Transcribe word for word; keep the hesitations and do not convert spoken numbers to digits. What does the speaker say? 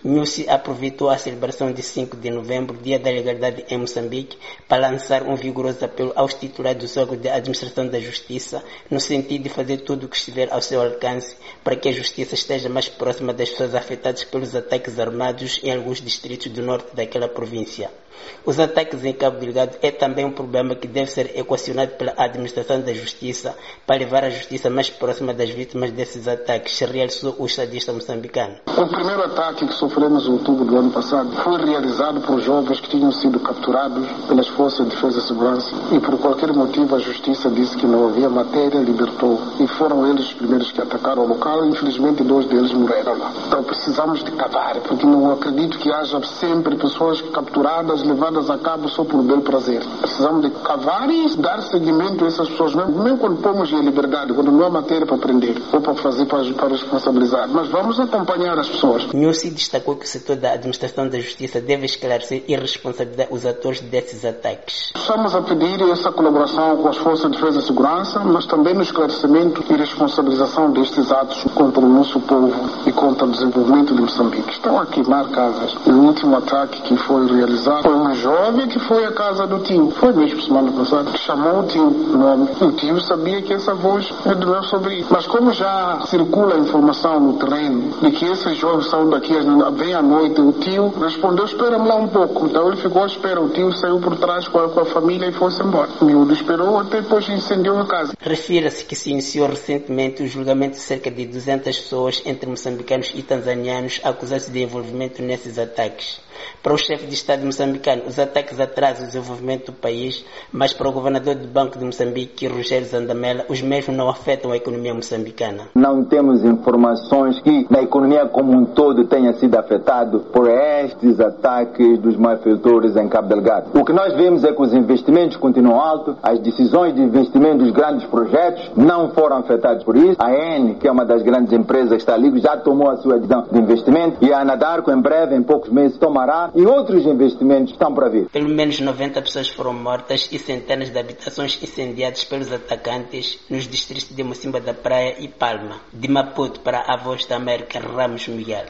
Nyusi aproveitou a celebração de cinco de novembro, Dia da Legalidade em Moçambique, para lançar um vigoroso apelo aos titulares dos órgãos de administração da justiça, no sentido de fazer tudo o que estiver ao seu alcance para que a justiça esteja mais próxima das pessoas afetadas pelos ataques armados em alguns distritos do norte daquela província. Os ataques em Cabo Delgado é também um problema que deve ser equacionado pela administração da justiça para levar a justiça mais próxima das vítimas desses ataques, realçou o estadista moçambicano. O primeiro ataque que sofremos em outubro do ano passado foi realizado por jovens que tinham sido capturados pelas Forças de Defesa e Segurança e por qualquer motivo a justiça disse que não havia matéria, libertou. E foram eles os primeiros que atacaram o local e infelizmente dois deles morreram lá. Então precisamos de cavar, porque não acredito que haja sempre pessoas capturadas, levadas a cabo só por bel prazer. Precisamos de cavar e dar seguimento a essas pessoas, mesmo, mesmo quando pomos em liberdade, quando não há matéria para prender ou para fazer para, para responsabilizar. Mas vamos acompanhar as pessoas. Nyusi destacou que o setor da administração da justiça deve esclarecer e responsabilizar os atores desses ataques. Estamos a pedir essa colaboração com as Forças de Defesa e Segurança, mas também no esclarecimento e responsabilização destes atos contra o nosso povo e contra o desenvolvimento de Moçambique. Estão a queimar casas. O último ataque que foi realizado foi um jovem que foi à casa do tio. Foi mesmo semana passada. Que chamou o tio. Nome. O tio sabia que essa voz é do meu sobrinho. Mas como já circula a informação no terreno de que esses jovens são daqui, vem à noite, o tio respondeu, espera-me lá um pouco. Então ele ficou à espera. O tio saiu por trás com a, com a família e foi-se embora. O miúdo esperou até depois incendiou a casa. Refira-se que se iniciou recentemente o julgamento de cerca de duzentas pessoas entre moçambicanos e tanzanianos acusados de envolvimento nesses ataques. Para o chefe de Estado moçambicano, os ataques atrasam o desenvolvimento do país, mas para o governador do Banco de Moçambique, Rogério Zandamela, os mesmos não afetam a economia moçambicana. Não temos informações que a economia como um todo tenha sido afetada por estes ataques dos malfeitores em Cabo Delgado. O que nós vemos é que os investimentos continuam altos, as decisões de investimento dos grandes projetos não foram afetadas por isso. A Eni, que é uma das grandes empresas que está ali, já tomou a sua decisão de investimento e a Anadarko em breve, em poucos meses, tomará e outros investimentos estão para vir. Pelo menos noventa pessoas foram mortas e centenas de habitações incendiadas pelos atacantes nos distritos de Mocimba da Praia e Palma. De Maputo para a Voz da América, Ramos Miguel.